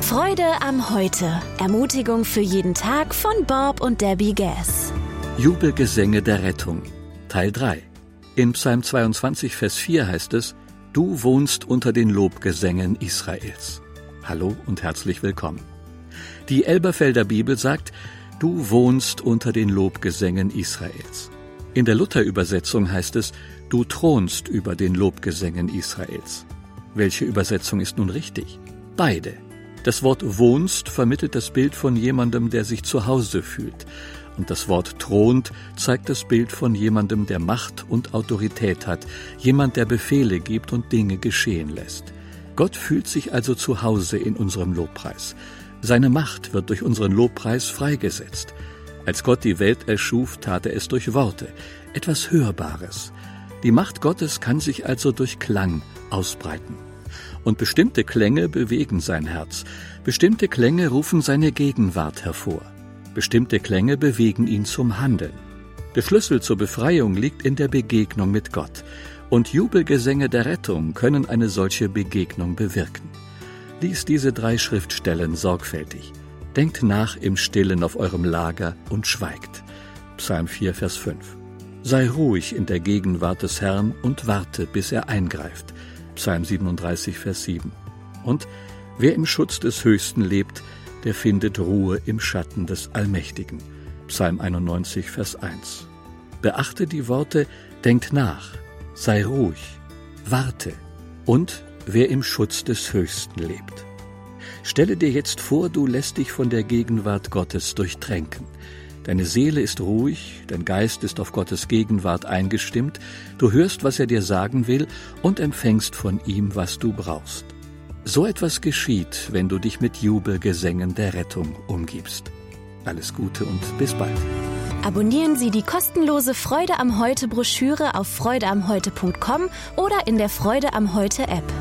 Freude am Heute. Ermutigung für jeden Tag von Bob und Debbie Gass. Jubelgesänge der Rettung, Teil 3. In Psalm 22, Vers 4 heißt es: Du wohnst unter den Lobgesängen Israels. Hallo und herzlich willkommen. Die Elberfelder Bibel sagt: Du wohnst unter den Lobgesängen Israels. In der Luther-Übersetzung heißt es: Du thronst über den Lobgesängen Israels. Welche Übersetzung ist nun richtig? Beide. Das Wort wohnst vermittelt das Bild von jemandem, der sich zu Hause fühlt. Und das Wort thront zeigt das Bild von jemandem, der Macht und Autorität hat, jemand, der Befehle gibt und Dinge geschehen lässt. Gott fühlt sich also zu Hause in unserem Lobpreis. Seine Macht wird durch unseren Lobpreis freigesetzt. Als Gott die Welt erschuf, tat er es durch Worte, etwas Hörbares. Die Macht Gottes kann sich also durch Klang ausbreiten. Und bestimmte Klänge bewegen sein Herz. Bestimmte Klänge rufen seine Gegenwart hervor. Bestimmte Klänge bewegen ihn zum Handeln. Der Schlüssel zur Befreiung liegt in der Begegnung mit Gott. Und Jubelgesänge der Rettung können eine solche Begegnung bewirken. Lies diese 3 Schriftstellen sorgfältig. Denkt nach im Stillen auf eurem Lager und schweigt. Psalm 4, Vers 5. Sei ruhig in der Gegenwart des Herrn und warte, bis er eingreift. Psalm 37, Vers 7. Und wer im Schutz des Höchsten lebt, der findet Ruhe im Schatten des Allmächtigen. Psalm 91, Vers 1. Beachte die Worte: Denkt nach, sei ruhig, warte und wer im Schutz des Höchsten lebt. Stelle dir jetzt vor, du lässt dich von der Gegenwart Gottes durchtränken. Deine Seele ist ruhig, dein Geist ist auf Gottes Gegenwart eingestimmt, du hörst, was er dir sagen will und empfängst von ihm, was du brauchst. So etwas geschieht, wenn du dich mit Jubelgesängen der Rettung umgibst. Alles Gute und bis bald. Abonnieren Sie die kostenlose Freude am Heute Broschüre auf freudeamheute.com oder in der Freude am Heute App.